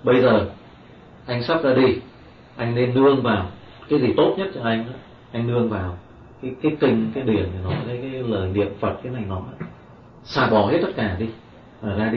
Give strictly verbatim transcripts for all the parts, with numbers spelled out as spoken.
bây giờ anh sắp ra đi, anh nên nương vào cái gì tốt nhất cho anh đó. Anh nương vào cái cái kinh, cái điển này, nó cái, cái lời niệm Phật, cái này nó xả bỏ hết tất cả đi và ra đi.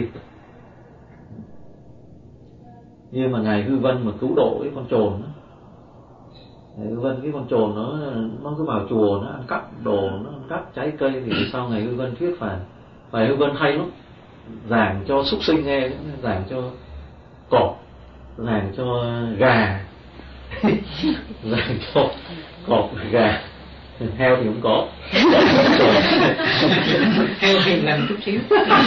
Nhưng mà ngài Hư Vân mà cứu độ cái con trồn đó, ngài Hư Vân cái con trồn nó nó cứ vào chùa nó ăn cắp đồ, nó ăn cắp trái cây, thì sau ngài Hư Vân thuyết phạt. Và Hư Vân hay lắm, giảng cho súc sinh nghe, giảng cho cọp, giảng cho gà giảng cho cọp, gà, heo thì không có. Heo thì làm chút xíu.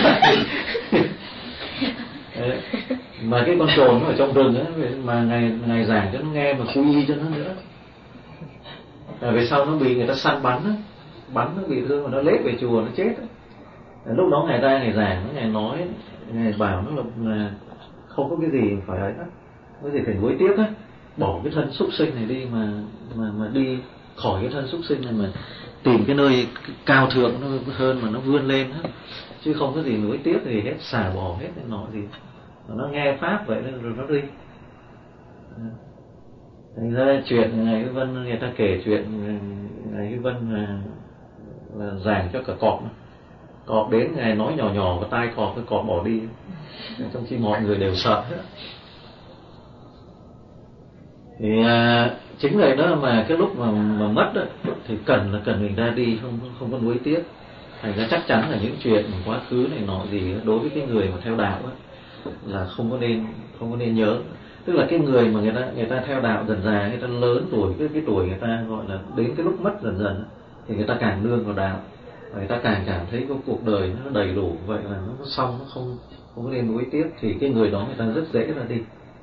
Mà cái con trồn nó ở trong rừng ấy, mà ngày ngày giảng cho nó nghe mà quy y cho nó nữa. À, về sau nó bị người ta săn bắn á, bắn nó bị thương mà nó lết về chùa nó chết á. Lúc đó ngày ra ngày giảng nó ngày nói, ngày bảo nó là, là không có cái gì phải ấy đó, có gì phải nuối tiếc á, bỏ cái thân súc sinh này đi mà mà mà đi khỏi cái thân súc sinh này mà tìm cái nơi cao thượng nó hơn mà nó vươn lên á, chứ không có gì nuối tiếc gì hết, xả bỏ hết nên nói gì. Nó nghe pháp vậy nên rồi nó đi. Thành ra chuyện ngài Hư Vân, người ta kể chuyện ngài Hư Vân là, là giảng cho cả cọp. Cọp đến ngài nói nhỏ nhỏ vào tai cọp, cái cọp bỏ đi, trong khi mọi người đều sợ hết. Thì à, chính vậy đó mà cái lúc mà mà mất đó, thì cần là cần mình ra đi, không không có nuối tiếc. Thành ra chắc chắn là những chuyện quá khứ này nọ gì đối với cái người mà theo đạo đó, là không có nên không có nên nhớ. Tức là cái người mà người ta người ta theo đạo dần dà, người ta lớn tuổi, cái cái tuổi người ta gọi là đến cái lúc mất dần dần thì người ta càng nương vào đạo, người ta càng cảm thấy cái cuộc đời nó đầy đủ, vậy là nó xong, nó không không có nên nuối tiếc, thì cái người đó người ta rất dễ ra đi.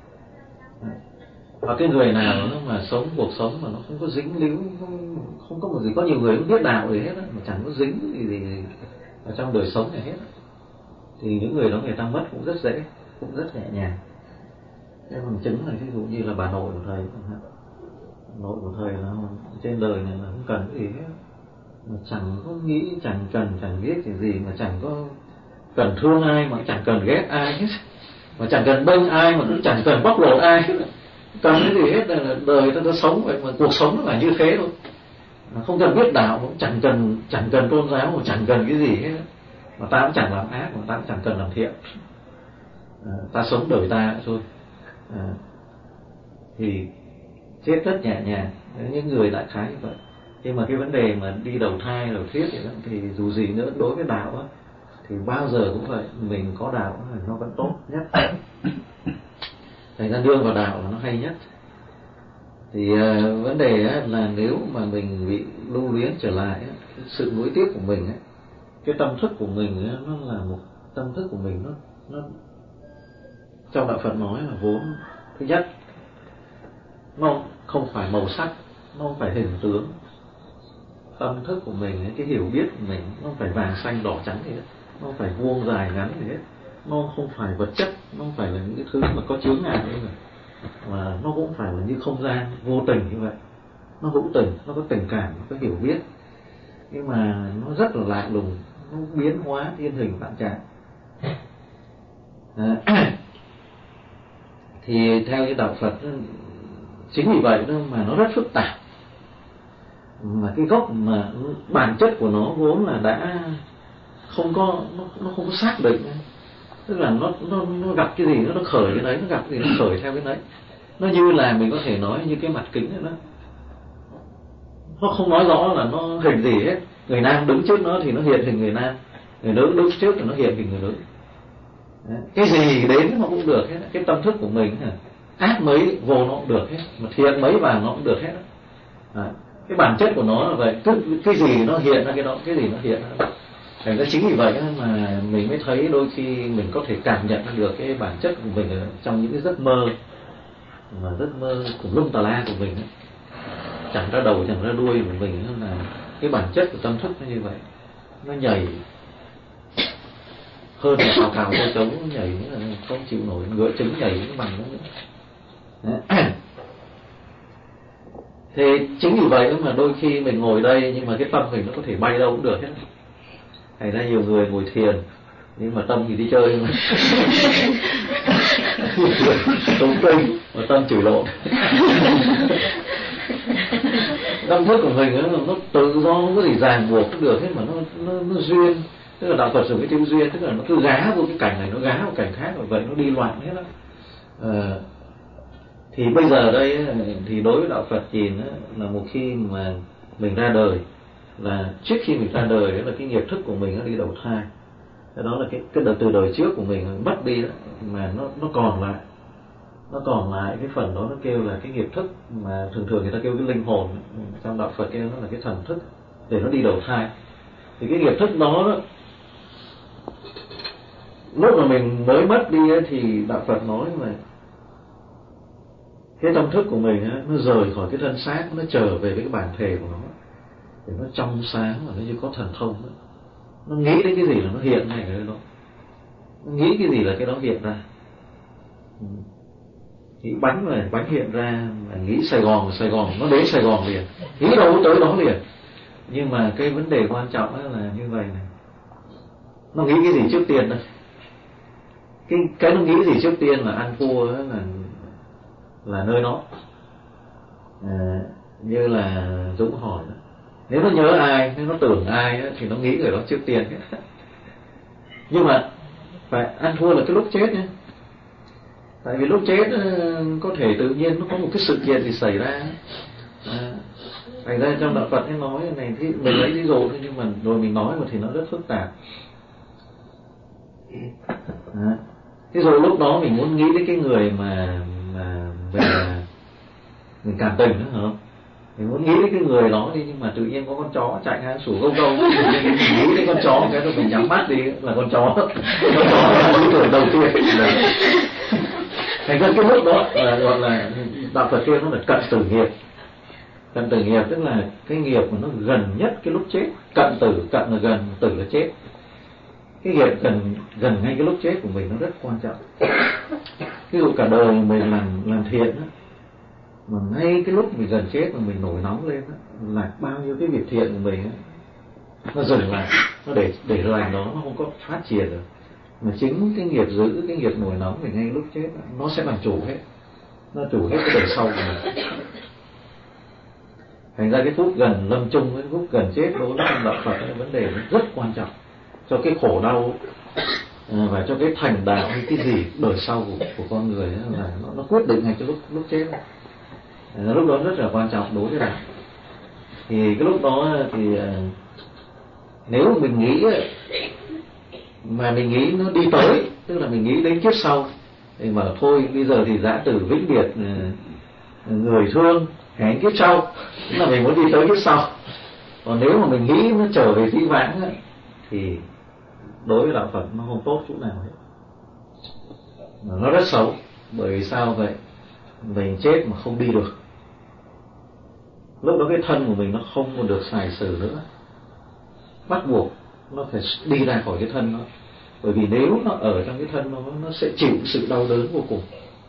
Và cái người nào nó mà sống cuộc sống mà nó không có dính líu, không, không có một gì, có nhiều người không biết đạo gì hết á, mà chẳng có dính gì gì ở trong đời sống này hết á, thì những người đó người ta mất cũng rất dễ, cũng rất nhẹ nhàng. Cái bằng chứng là ví dụ như là bà nội của thầy, nội của thầy là trên đời này là không cần cái gì hết, mà chẳng có nghĩ, chẳng cần, chẳng biết gì gì, mà chẳng có cần thương ai, mà chẳng cần ghét ai hết, mà chẳng cần bênh ai, mà cũng chẳng cần bóc lột ai hết, cần cái gì hết. Là đời ta, ta sống vậy, mà cuộc sống nó là như thế thôi, không cần biết đạo, cũng chẳng cần chẳng cần tôn giáo, mà chẳng cần cái gì hết, mà ta cũng chẳng làm ác, mà ta cũng chẳng cần làm thiện, à, ta sống đời ta thôi. À, thì chết rất nhẹ nhàng. Những người đại khái như vậy. Nhưng mà cái vấn đề mà đi đầu thai đầu thuyết thì, thì dù gì nữa đối với đạo á, thì bao giờ cũng vậy, mình có đạo nó vẫn tốt nhất. Thành ra nương vào đạo là nó hay nhất. Thì uh, vấn đề á, là nếu mà mình bị lưu luyến trở lại á, cái sự nuối tiếc của mình á, cái tâm thức của mình á, nó là một tâm thức của mình nó nó trong đạo Phật nói là vốn thứ nhất nó không phải màu sắc, nó không phải hình tướng. Tâm thức của mình, cái hiểu biết của mình nó không phải vàng xanh đỏ trắng gì hết, nó không phải vuông dài ngắn gì hết, nó không phải vật chất, nó không phải là những cái thứ mà có chướng ngại như vậy, mà nó cũng phải là như không gian vô tình như vậy. Nó hữu tình, nó có tình cảm, nó có hiểu biết, nhưng mà nó rất là lạ lùng, nó biến hóa thiên hình vạn trạng. À, thì theo như đạo Phật, chính vì vậy mà nó rất phức tạp, mà cái gốc mà bản chất của nó vốn là đã không có, nó, nó không có xác định. Tức là nó nó nó gặp cái gì nó nó khởi cái đấy, nó gặp cái gì nó khởi theo cái đấy. Nó như là mình có thể nói như cái mặt kính đó, nó không nói rõ là nó hình gì hết. Người nam đứng trước nó thì nó hiện hình người nam, người nữ đứng trước thì nó hiện hình người nữ. Đấy. Cái gì đến nó cũng được hết. Cái tâm thức của mình ác mấy vô nó cũng được hết, mà thiện mấy vào nó cũng được hết. Đấy. Cái bản chất của nó là vậy, cứ cái gì nó hiện ra cái đó, cái gì nó hiện ra. Thành ra chính vì vậy mà mình mới thấy đôi khi mình có thể cảm nhận được cái bản chất của mình ở trong những cái giấc mơ, mà giấc mơ của lung tà la của mình ấy. Chẳng ra đầu chẳng ra đuôi của mình, là cái bản chất của tâm thức nó như vậy. Nó nhảy hơn là cào cào vô trống, nhảy nữa là không chịu nổi, ngựa trứng nhảy nó bằng nó nữa. Thì chính vì vậy mà đôi khi mình ngồi đây nhưng mà cái tâm mình nó có thể bay đâu cũng được hết. Thành ra nhiều người ngồi thiền nhưng mà tâm thì đi chơi mà. tụng kinh và tâm chửi lộn. Tâm thức của mình nó, nó tự do, không có gì ràng buộc được hết, mà nó, nó, nó duyên. Tức là đạo Phật dùng cái chữ duyên, tức là nó cứ gá vô cái cảnh này, nó gá vào cảnh khác, và vậy nó đi loạn hết đó. À, thì bây giờ đây thì đối với đạo Phật thì là một khi mà mình ra đời, là trước khi mình ra đời đó là cái nghiệp thức của mình nó đi đầu thai. Đó là cái cái đợt từ đời trước của mình mất đi đó, mà nó nó còn lại, nó còn lại cái phần đó nó kêu là cái nghiệp thức, mà thường thường người ta kêu cái linh hồn, trong đạo Phật kêu nó là cái thần thức, để nó đi đầu thai. Thì cái nghiệp thức đó, đó lúc mà mình mới mất đi ấy, thì đạo Phật nói là cái tâm thức của mình ấy, nó rời khỏi cái thân xác, nó trở về với cái bản thể của nó, để nó trong sáng và nó như có thần thông ấy. Nó nghĩ đến cái gì là nó hiện ngay cái đó, nó nghĩ cái gì là cái đó hiện ra. Nghĩ bánh mà bánh hiện ra, mà nghĩ Sài Gòn là Sài Gòn, nó đến Sài Gòn liền, nghĩ đâu tới đó liền. Nhưng mà cái vấn đề quan trọng là như vậy này, nó nghĩ cái gì trước tiên đây? Cái, cái nó nghĩ gì trước tiên là ăn thua là là nơi nó. À, như là Dũng hỏi đó, nếu nó nhớ ai, nếu nó tưởng ai đó, thì nó nghĩ người đó trước tiên. Nhưng mà phải ăn thua là cái lúc chết nhé. Tại vì lúc chết có thể tự nhiên nó có một cái sự kiện gì xảy ra. À, thành ra trong đạo Phật ấy nói này, thì mình lấy ví dụ thôi, nhưng mà rồi mình nói mà thì nó rất phức tạp. À, ví dụ lúc đó mình muốn nghĩ đến cái người mà mà về mình cảm tình đó, hả? Mình muốn nghĩ đến cái người đó đi, nhưng mà tự nhiên có con chó chạy ngang sủa gâu gâu, mình nghĩ đến con chó, cái rồi mình nhắm mắt đi là con chó. Con chó là ý tưởng đầu tiên. Thành ra cái lúc đó là gọi là đạo Phật kia nó là cận tử nghiệp. Cận tử nghiệp tức là cái nghiệp mà nó gần nhất cái lúc chết. Cận tử, cận là gần, tử là chết. Cái nghiệp gần gần ngay cái lúc chết của mình nó rất quan trọng. Ví dụ cả đời mình làm làm thiện đó, mà ngay cái lúc mình gần chết mà mình nổi nóng lên đó, là bao nhiêu cái việc thiện của mình đó, nó dừng lại, nó để để lành đó nó không có phát triển được. Mà chính cái nghiệp giữ, cái nghiệp nổi nóng thì ngay lúc chết đó, nó sẽ làm chủ hết, nó chủ hết cái đời sau của mình. Thành ra cái phút gần lâm chung, cái phút gần chết đối với trong đạo Phật cái vấn đề rất quan trọng cho cái khổ đau và cho cái thành đạo hay cái gì đời sau của, của con người là nó, nó quyết định ngay cái lúc lúc chết. Lúc đó rất là quan trọng đối với đạo. Thì cái lúc đó thì nếu mình nghĩ mà mình nghĩ nó đi tới, tức là mình nghĩ đến kiếp sau, thì mà thôi bây giờ thì giã tử vĩnh biệt, người thương hẹn kiếp sau, tức là mình muốn đi tới kiếp sau. Còn nếu mà mình nghĩ nó trở về dĩ vãng ấy, thì đối với đạo Phật nó không tốt chút nào hết, nó rất xấu. Bởi vì sao vậy? Mình chết mà không đi được, lúc đó cái thân của mình nó không còn được xài xử nữa, bắt buộc nó phải đi ra khỏi cái thân nó. Bởi vì nếu nó ở trong cái thân nó, nó sẽ chịu sự đau đớn vô cùng.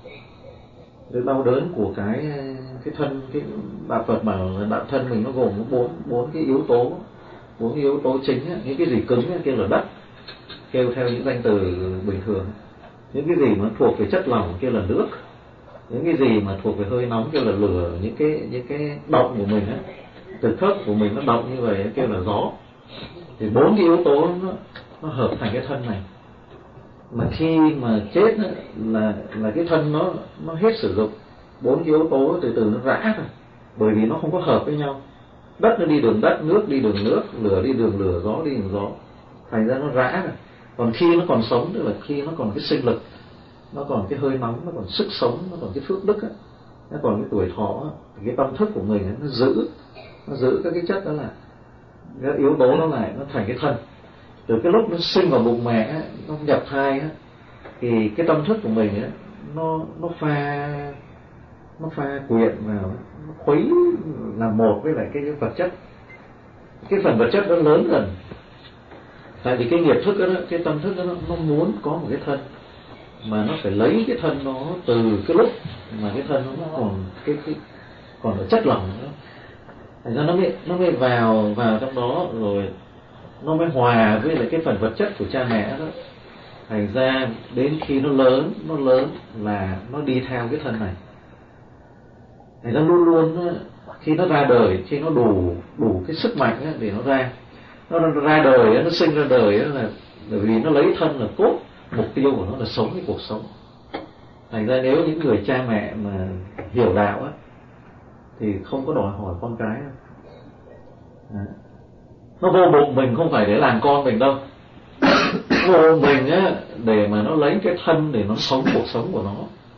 Cái đau đớn của cái cái thân, cái đạo Phật bảo là đạo thân mình nó gồm có bốn bốn cái yếu tố, bốn cái yếu tố chính ấy. Những cái gì cứng ấy, kêu là đất, kêu theo những danh từ bình thường. Những cái gì mà thuộc về chất lỏng kêu là nước, những cái gì mà thuộc về hơi nóng kêu là lửa, những cái những cái động của mình ấy, từ khớp của mình nó động như vậy kêu là gió. Thì bốn cái yếu tố nó, nó hợp thành cái thân này. Mà khi mà chết ấy, là là cái thân nó nó hết sử dụng, bốn cái yếu tố từ từ nó rã rồi, bởi vì nó không có hợp với nhau. Đất nó đi đường đất, nước đi đường nước, lửa đi đường lửa, gió đi đường gió, thành ra nó rã rồi. Còn khi nó còn sống, tức là khi nó còn cái sinh lực, nó còn cái hơi nóng, nó còn sức sống, nó còn cái phước đức ấy, nó còn cái tuổi thọ ấy, thì cái tâm thức của mình ấy, nó giữ nó giữ các cái chất đó lại, cái yếu tố nó lại, nó thành cái thân. Từ cái lúc nó sinh vào bụng mẹ ấy, nó nhập thai ấy, thì cái tâm thức của mình ấy, nó nó pha nó pha quyện vào, nó khuấy làm một với lại cái vật chất. Cái phần vật chất nó lớn dần. Tại vì cái nghiệp thức đó, cái tâm thức đó, nó muốn có một cái thân, mà nó phải lấy cái thân nó từ cái lúc mà cái thân nó còn cái cái còn ở chất lỏng nữa. Thành ra nó mới nó mới vào vào trong đó, rồi nó mới hòa với lại cái phần vật chất của cha mẹ đó. Thành ra đến khi nó lớn, nó lớn là nó đi theo cái thân này. Thành ra luôn luôn khi nó ra đời, khi nó đủ đủ cái sức mạnh để nó ra, nó ra đời, nó sinh ra đời là bởi vì nó lấy thân là cốt, mục tiêu của nó là sống cái cuộc sống. Thành ra nếu những người cha mẹ mà hiểu đạo á, thì không có đòi hỏi con cái đâu. À. Nó vô bụng mình không phải để làm con mình đâu, vô bụng mình á để mà nó lấy cái thân để nó sống cuộc sống của nó.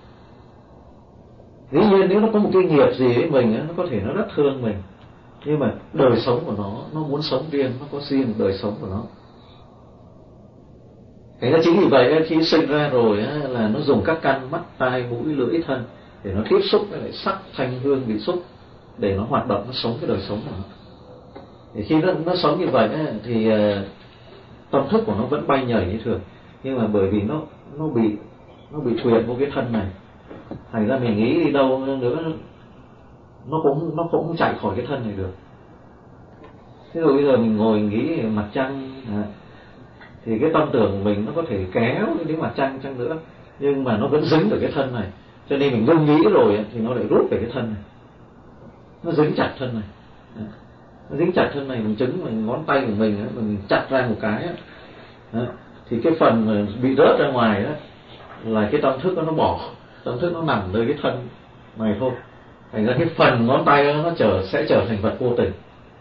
Dĩ nhiên nếu nó có một cái nghiệp gì với mình á, nó có thể nó rất thương mình, nhưng mà đời sống của nó, nó muốn sống riêng, nó có riêng một đời sống của nó. Thế chính vì vậy khi sinh ra rồi á, là nó dùng các căn mắt, tai, mũi, lưỡi, thân để nó tiếp xúc với lại sắc, thanh, hương, vị, xúc để nó hoạt động, nó sống cái đời sống của nó. Thì khi nó, nó sống như vậy á, thì uh, tâm thức của nó vẫn bay nhảy như thường, nhưng mà bởi vì nó nó bị nó bị thuyền vô cái thân này, thành ra mình nghĩ đi đâu nữa nó cũng nó cũng chạy khỏi cái thân này được. Thế rồi bây giờ mình ngồi nghĩ mặt trăng à, thì cái tâm tưởng của mình nó có thể kéo đến mặt trăng chăng nữa, nhưng mà nó vẫn dính ở cái thân này, cho nên mình ngưng nghĩ rồi thì nó lại rút về cái thân này, nó dính chặt thân này. Nó dính chặt thân này, mình chứng mình ngón tay của mình mình chặt ra một cái đó, thì cái phần bị rớt ra ngoài đó là cái tâm thức đó nó bỏ, tâm thức nó nằm nơi cái thân này thôi. Thành ra cái phần ngón tay đó, nó trở sẽ trở thành vật vô tình.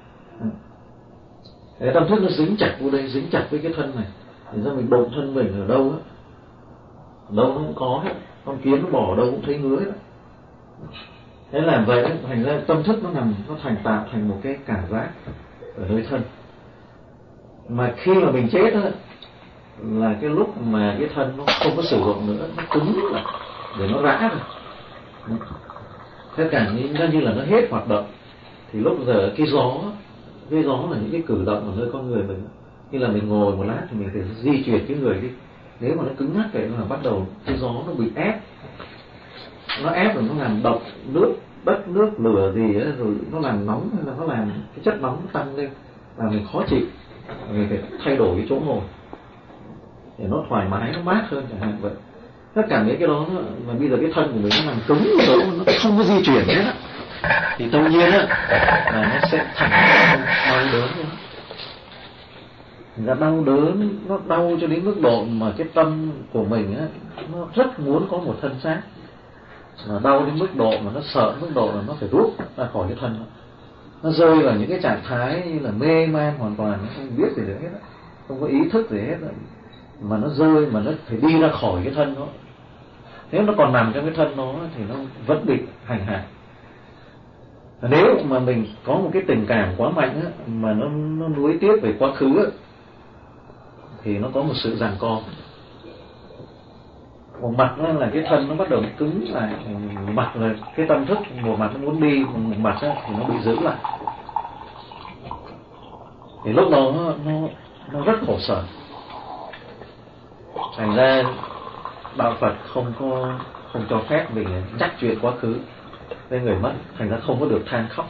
Cái tâm thức nó dính chặt vô đây, dính chặt với cái thân này. Thành ra mình đụng thân mình ở đâu á, đâu nó cũng có hết, con kiến nó bỏ đâu cũng thấy ngứa đó. Thế làm vậy đó, thành ra tâm thức nó nằm, nó thành tạo thành một cái cảm giác ở nơi thân. Mà khi mà mình chết đó, là cái lúc mà cái thân nó không có sử dụng nữa, nó cứng lại để nó rã rồi. Thế cả như, nó như là nó hết hoạt động. Thì lúc giờ cái gió, cái gió là những cái cử động ở nơi con người mình. Như là mình ngồi một lát thì mình phải di chuyển cái người đi. Nếu mà nó cứng ngắc vậy là bắt đầu cái gió nó bị ép, nó ép rồi nó làm động nước, đất nước, lửa gì ấy, rồi nó làm nóng hay là nó làm cái chất nóng nó tăng lên, làm mình khó chịu, mình phải thay đổi cái chỗ ngồi để nó thoải mái, nó mát hơn chẳng hạn vậy. Tất cả những cái đó nó, mà bây giờ cái thân của mình nó nằm cứng ở chỗ, nó không có di chuyển hết á, thì tự nhiên á là nó sẽ thành đau đớn nữa. Nó đau đớn, nó đau cho đến mức độ mà cái tâm của mình á nó rất muốn có một thân xác, mà đau đến mức độ mà nó sợ mức độ là nó phải rút ra khỏi cái thân đó. Nó rơi vào những cái trạng thái như là mê man hoàn toàn, nó không biết gì được hết, không có ý thức gì hết, mà nó rơi mà nó phải đi ra khỏi cái thân đó. Nếu nó còn nằm trong cái thân đó thì nó vẫn bị hành hạ. Nếu mà mình có một cái tình cảm quá mạnh á, mà nó nó nuối tiếc về quá khứ á, thì nó có một sự giằng co. Một mặt là cái thân nó bắt đầu cứng lại, một mặt là cái tâm thức, một mặt nó muốn đi, một mặt thì nó bị giữ lại. Thì lúc đó nó, nó, nó rất khổ sở. Thành ra đạo Phật không có không cho phép mình nhắc chuyện quá khứ với người mất, thành ra không có được than khóc.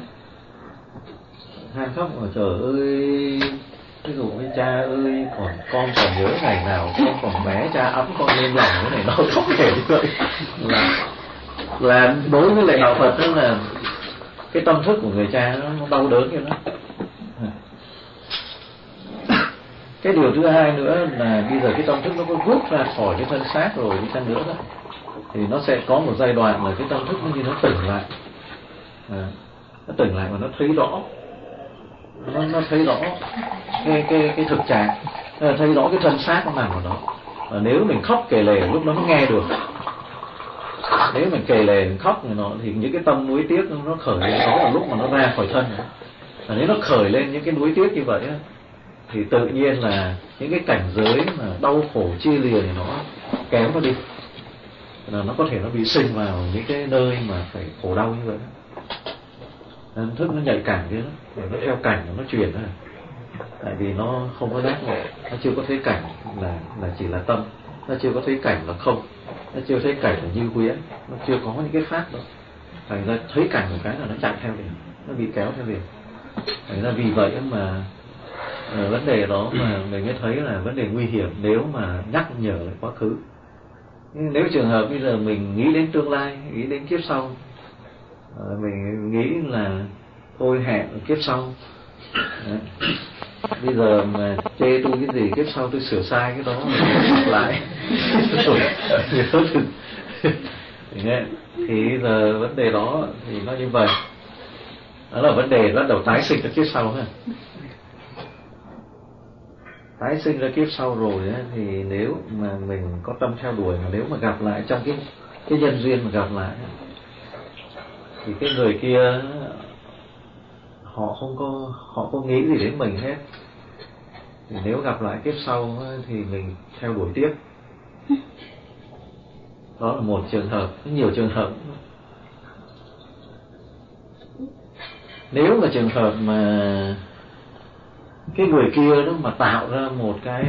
Than khóc mà trời ơi, ví dụ với cha ơi, còn con còn nhớ ngày nào con còn bé cha ấm con lên lòng cái này, nó không thể như vậy. Là, là đối với lại đạo Phật đó là cái tâm thức của người cha nó, nó đau đớn như đó. Cái điều thứ hai nữa là bây giờ cái tâm thức nó có rút ra khỏi cái thân xác rồi đi chăng nữa đó, thì nó sẽ có một giai đoạn là cái tâm thức nó như nó tỉnh lại, à, nó tỉnh lại và nó thấy rõ, nó, nó thấy rõ cái cái cái thực trạng, thấy rõ cái thân xác nó nằm ở đó. Và nếu mình khóc kể lể lúc đó nó nghe được, nếu mình kể lể mình khóc thì nó thì những cái tâm nuối tiếc nó khởi lên đó là lúc mà nó ra khỏi thân. Và nếu nó khởi lên những cái nuối tiếc như vậy thì tự nhiên là những cái cảnh giới mà đau khổ chia lìa thì nó kéo nó đi, là nó có thể nó bị sinh vào những cái nơi mà phải khổ đau như vậy. Nên thức nó nhạy cảnh kia đó, nó theo cảnh nó chuyển ra, tại vì nó không có giác ngộ, nó chưa có thấy cảnh là là chỉ là tâm, nó chưa có thấy cảnh là không, nó chưa thấy cảnh là như huyễn, nó chưa có những cái pháp đó. Thành ra thấy cảnh một cái là nó chạy theo liền, nó bị kéo theo liền. Thành ra vì vậy mà à, vấn đề đó mà mình mới thấy là vấn đề nguy hiểm nếu mà nhắc nhở lại quá khứ. Nếu trường hợp bây giờ mình nghĩ đến tương lai, nghĩ đến kiếp sau, à, mình nghĩ là thôi hẹn kiếp sau. Đấy. Bây giờ mà chê tôi cái gì, kiếp sau tôi sửa sai cái đó mình lại thì bây giờ vấn đề đó thì nó như vậy, đó là vấn đề bắt đầu tái sinh ra kiếp sau ha. Tái sinh ra kiếp sau rồi á, thì nếu mà mình có tâm theo đuổi, mà nếu mà gặp lại trong cái cái nhân duyên mà gặp lại thì cái người kia họ không có họ không nghĩ gì đến mình hết, thì nếu gặp lại kiếp sau thì mình theo đuổi tiếp. Đó là một trường hợp, nhiều trường hợp. Nếu mà trường hợp mà cái người kia đó mà tạo ra một cái,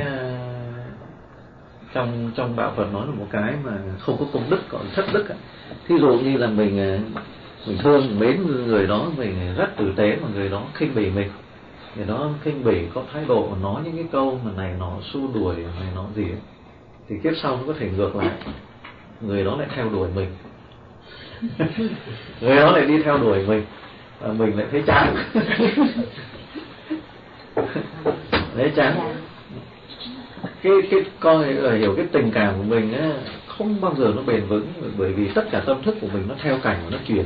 trong trong đạo Phật nói là một cái mà không có công đức, còn thất đức. Thí dụ như là mình mình thương mình mến người đó, mình rất tử tế mà người đó khinh bỉ mình, người đó khinh bỉ, có thái độ nói những cái câu mà này nọ xua đuổi này nọ gì ấy, thì kiếp sau nó có thể ngược lại, người đó lại theo đuổi mình người đó lại đi theo đuổi mình và mình lại thấy chán thấy chán. Cái cái coi hiểu cái tình cảm của mình á, không bao giờ nó bền vững, bởi vì tất cả tâm thức của mình nó theo cảnh và nó chuyển,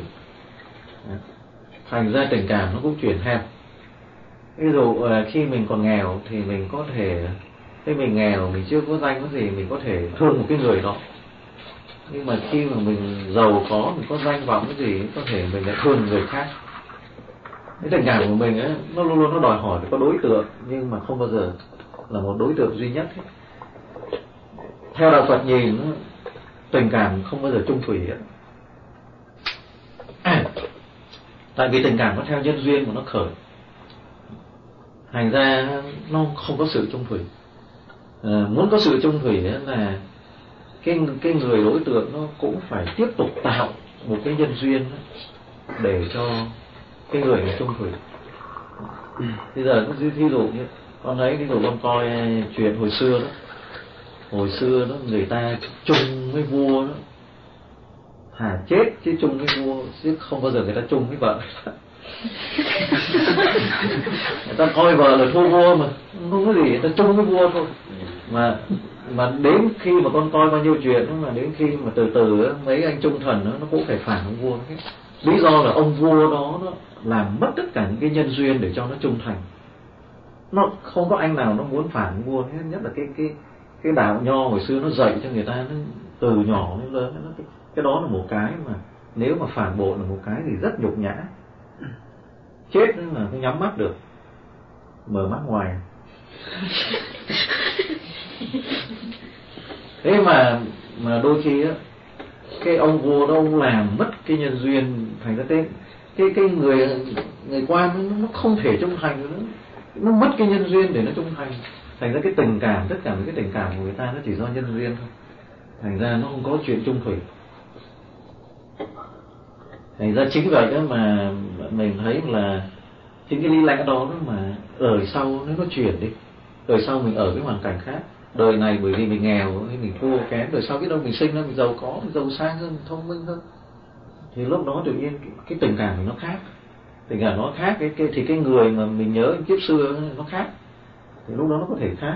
thành ra tình cảm nó cũng chuyển theo. Ví dụ khi mình còn nghèo thì mình có thể, khi mình nghèo mình chưa có danh có gì, mình có thể thương một cái người đó, nhưng mà khi mà mình giàu có, mình có danh vọng cái gì, có thể mình lại thương người khác. Cái tình cảm của mình ấy, nó luôn luôn nó đòi hỏi phải có đối tượng, nhưng mà không bao giờ là một đối tượng duy nhất hết. Theo đạo Phật nhìn, tình cảm không bao giờ chung thủy hết. À, tại vì tình cảm nó theo nhân duyên của nó khởi, thành ra nó không có sự chung thủy. À, muốn có sự chung thủy là cái cái người đối tượng nó cũng phải tiếp tục tạo một cái nhân duyên để cho cái người này chung thủy. Bây giờ thí dụ như con thấy, ví dụ con coi chuyện hồi xưa đó, hồi xưa đó người ta chung với vua đó, thà chết chứ chung với vua, chứ không bao giờ người ta chung với vợ. Người ta coi vợ là thua vua mà không có gì, người ta chung với vua thôi. Mà mà đến khi mà con coi bao nhiêu chuyện đó, mà đến khi mà từ từ đó, mấy anh trung thần đó, nó cũng phải phản ông vua hết. Lý do là ông vua đó nó làm mất tất cả những cái nhân duyên để cho nó trung thành. Nó không có anh nào nó muốn phản ông vua hết, nhất là cái cái cái đạo nho hồi xưa nó dạy cho người ta, nó từ nhỏ đến lớn, nó cái, cái đó là một cái mà nếu mà phản bội là một cái thì rất nhục nhã. Chết mà không nhắm mắt được, mở mắt ngoài. Thế mà mà đôi khi á, cái ông vua đó ông làm mất cái nhân duyên, thành ra cái cái cái người người quan nó, nó không thể trung thành nữa, nó mất cái nhân duyên để nó trung thành, thành ra cái tình cảm, tất cả những cái tình cảm của người ta nó chỉ do nhân duyên thôi, thành ra nó không có chuyện chung thủy. Thành ra chính vậy đó mà mình thấy là chính cái lý lẽ đó, đó mà đời sau nếu nó chuyển đi, đời sau mình ở cái hoàn cảnh khác. Đời này bởi vì mình nghèo, mình thua kém, đời sau biết đâu mình sinh ra mình giàu có, mình giàu sang hơn, mình thông minh hơn, thì lúc đó tự nhiên cái, cái tình cảm mình nó khác, tình cảm nó khác, cái, cái thì cái người mà mình nhớ kiếp xưa nó khác, thì lúc đó nó có thể khác.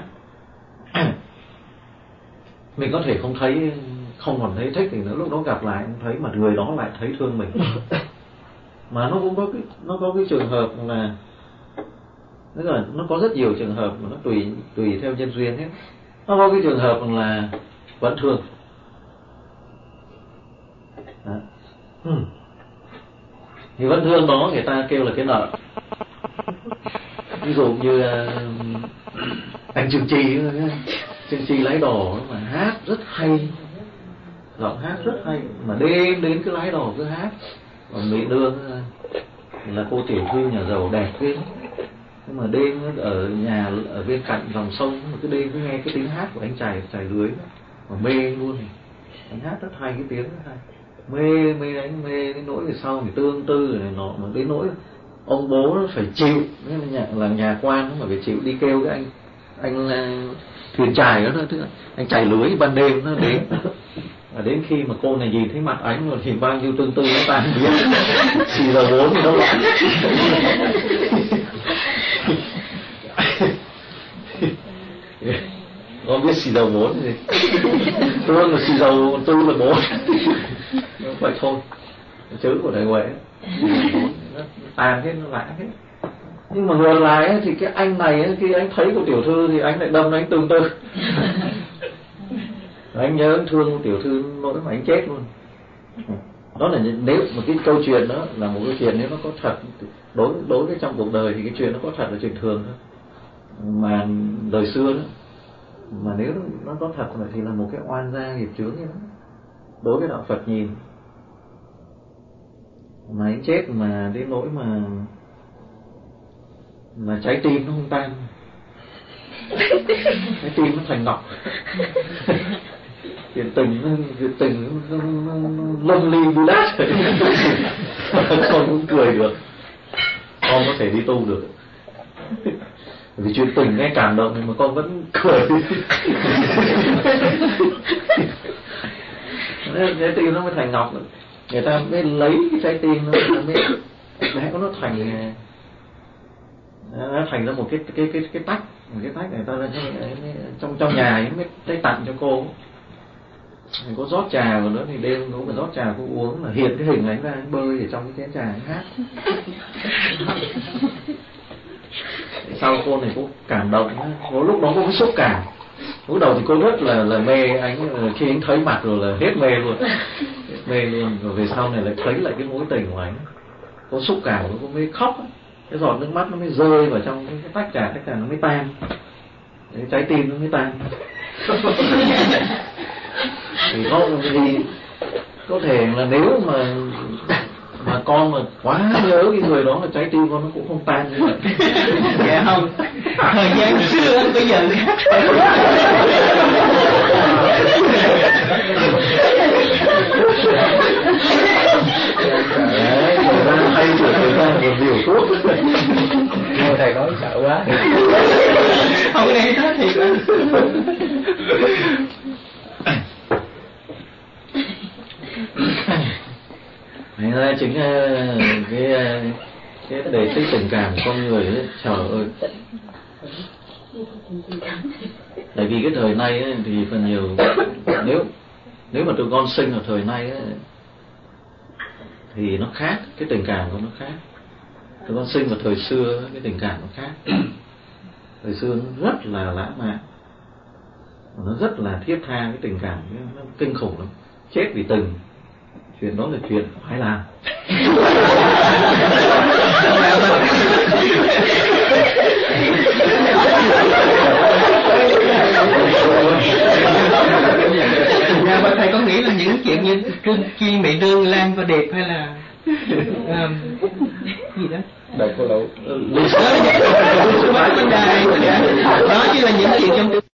Mình có thể không thấy, không còn thấy thích thì nữa, lúc đó gặp lại không thấy, mà người đó lại thấy thương mình. Mà nó cũng có cái, nó có cái trường hợp là, tức là nó có rất nhiều trường hợp mà nó tùy tùy theo nhân duyên hết. Nó có cái trường hợp là vẫn thương. Đó. Ừ. Thì vẫn thương đó người ta kêu là cái nợ. Ví dụ như anh Trương Chi, Trương Chi lái đò mà hát rất hay, giọng hát rất hay, mà đêm đến cái lái đò cứ hát, còn Mỹ Nương là cô tiểu thư nhà giàu đẹp ghê, nhưng mà đêm ở nhà ở bên cạnh dòng sông, mà cứ đêm cứ nghe cái tiếng hát của anh chài chài lưới mà mê luôn. Anh hát rất hay, cái tiếng rất hay, mê mê đánh mê đến nỗi về sau thì tương tư này nọ, mà đến nỗi ông bố nó phải chịu, nhà, là nhà quan nó mà phải chịu đi kêu cái anh anh uh, thuyền chài đó, tức là anh chài lưới ban đêm nó đến. Và đến khi mà cô này nhìn thấy mặt anh rồi thì bao nhiêu tương tư nó tan biến. Xì dầu bốn thì đâu lại. Con biết xì dầu bốn gì? Tương là xì dầu, tư là bốn. Vậy thôi. Chữ của đại huệ nó tàn hết, nó lã hết. Nhưng mà ngược lại ấy, thì cái anh này ấy, khi anh thấy của tiểu thư thì anh lại đâm anh tương tư. Anh nhớ anh thương tiểu thư nỗi mà anh chết luôn. Đó là nếu mà cái câu chuyện đó là một cái chuyện nếu nó có thật, đối đối với trong cuộc đời thì cái chuyện nó có thật là chuyện thường thôi. Mà đời xưa đó, mà nếu nó có thật thì là một cái oan gia nghiệp chướng như đó. Đối với đạo Phật nhìn mà anh chết mà đến nỗi mà mà trái tim nó không tan, trái tim nó thành ngọc. Chuyện tình nó, chuyện tình nó, nó, nó lâm ly bu đát. Con cũng cười được, con có thể đi tu được. Vì chuyện tình nghe cảm động mà con vẫn cười. Trái tim nó mới thành ngọc, người ta mới lấy cái trái tim nó, nó mới để có nó thành nó thành ra một cái cái cái cái tách, một cái tách người ta ra trong trong nhà ấy mới tay tặng cho cô. Mình có rót trà vào nữa thì đêm nếu mà rót trà cô uống là hiện cái hình ấy ra bơi ở trong cái chén trà ấy hát. Sau cô này cô cảm động, có lúc đó cô mới xúc cảm. Lúc đầu thì cô rất là là mê anh, khi anh thấy mặt rồi là hết mê luôn, hết mê luôn. Rồi về sau này lại thấy lại cái mối tình của anh, cô xúc cảm, cô mới khóc, cái giọt nước mắt nó mới rơi vào trong cái tách trà, tách trà nó mới tan, cái trái tim nó mới tan. Thì có vì có thể là nếu mà mà con mà quá nhớ cái người đó là trái tim con nó cũng không tan như vậy. Dạ không, thời gian xưa bây giờ khác. Đấy, thời gian thay đổi, thời gian một điều tốt. Nghe thầy nói sợ quá. Không nghe hết thiệt á. Thành ra chính cái cái đề tích tình cảm của con người ấy, trời ơi. Tại vì cái thời nay ấy, thì phần nhiều nếu nếu mà tụi con sinh ở thời nay ấy, thì nó khác, cái tình cảm của nó khác. Tụi con sinh vào thời xưa cái tình cảm nó khác. Thời xưa nó rất là lãng mạn, nó rất là thiết tha, cái tình cảm nó kinh khủng lắm, chết vì tình. Chuyện đó là chuyện phải làm. Nhà bà thầy có nghĩ là những chuyện như Chi Mỹ Nương, Lan và Đẹp hay là um, gì đó Đại Cô Lậu đó chỉ là những chuyện trong